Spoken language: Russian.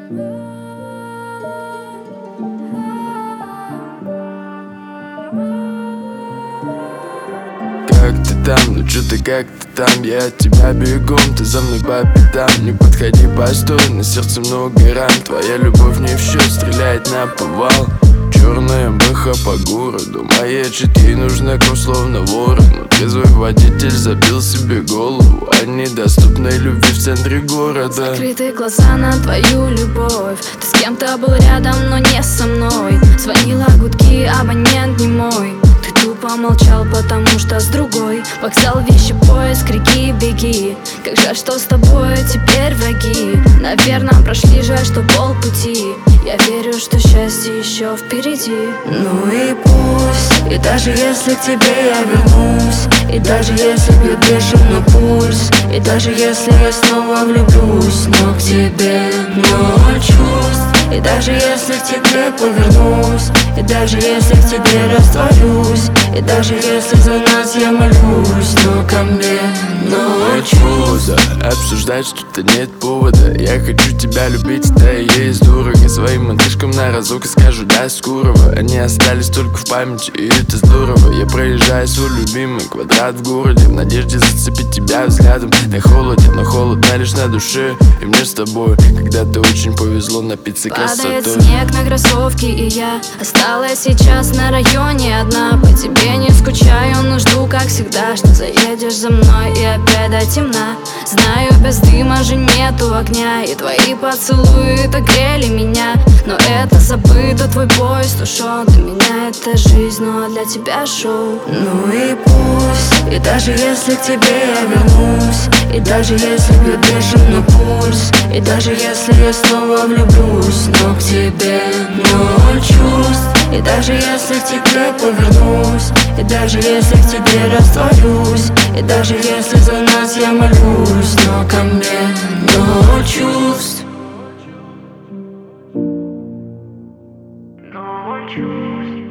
Как ты там, ну чё ты, как ты там? Я от тебя бегом, ты за мной по пятам. Не подходи, постой, на сердце много ран. Твоя любовь не в счет, стреляет на повал. Черная МБХ по городу маячит, ей нужна кровь, словно ворон. Но трезвый водитель забил себе голову о недоступной любви в центре города. Закрытые глаза на твою любовь. Ты с кем-то был рядом, но не со мной. Звонила гудки, абонент не мой. Ты тупо молчал, потому что с другой. Вокзал, вещи, поиск, крики, беги. Как жаль, что с тобой теперь враги. Наверное, прошли, жаль, что полпути. Я верю, что счастье еще впереди. Ну и пусть, и даже если к тебе я вернусь, и даже если бьет бешеный пульс, и даже если я снова влюблюсь, но к тебе ноль чувств. И даже если к тебе повернусь, и даже если к тебе растворюсь, и даже если за нас я молюсь, но ко мне ноль чувств. Обсуждать что-то нет повода. Я хочу тебя любить, да и есть дорого. Своим мальчишкам на разок и скажу да скорого. Они остались только в памяти, и это здорово. Я проезжаю свой любимый квадрат в городе, в надежде зацепить тебя взглядом. Да холоден, но холодно лишь на душе. И мне с тобой, когда ты очень повезло напиться красотой. Падает снег на кроссовки, и я осталась сейчас на районе одна. По тебе не скучаю, но жду, как всегда, что заедешь за мной и опять до темна. Знаю, без дыма же нету огня, и твои поцелуи так грели меня. Но это забыто, твой поезд ушел. Для меня это жизнь, но для тебя шоу. Ну и пусть, и даже если к тебе я вернусь, и даже если бьет бешеный пульс, и даже если я снова влюблюсь, но к тебе ноль чувств. И даже если к тебе повернусь, и даже если к тебе растворюсь, и даже если за нас я молюсь, но ко мне ноль чувств. Ноль чувств.